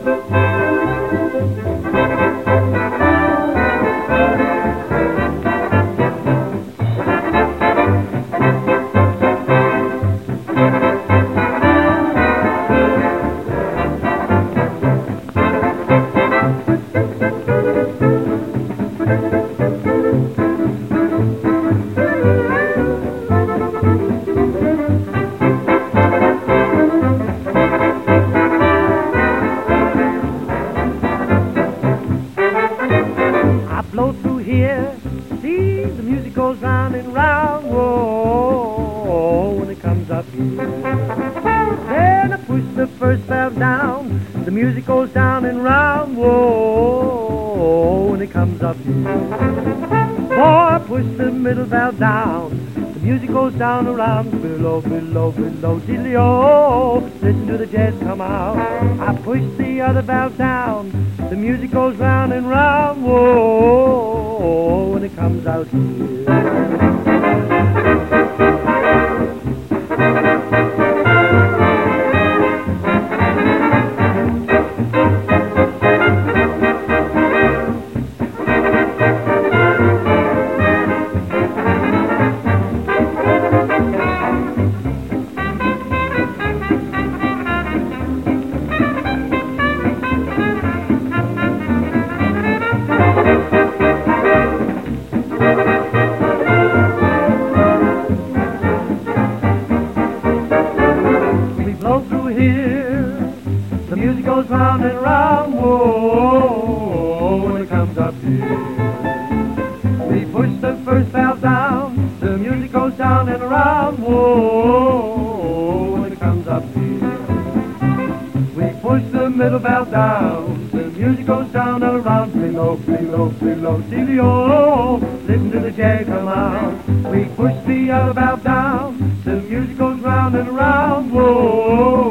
Blow through here, see the music goes round and round, whoa, when it comes up here. Then I push the first valve down, the music goes down and round, whoa, when it comes up here. Boy, I push the middle valve down, the music goes down around, below, below, below, diddly-o, listen to the jazz come out. I push the other valve down, the music goes round and round, whoa, when it comes out here. The music goes round and round, whoa, when it comes up here. We push the first valve down, the music goes down and around, whoa, when it comes up here. We push the middle valve down, the music goes down and around, below, below, below, dealio, listen to the jazz come out. We push the other valve down, the music goes round and around, whoa.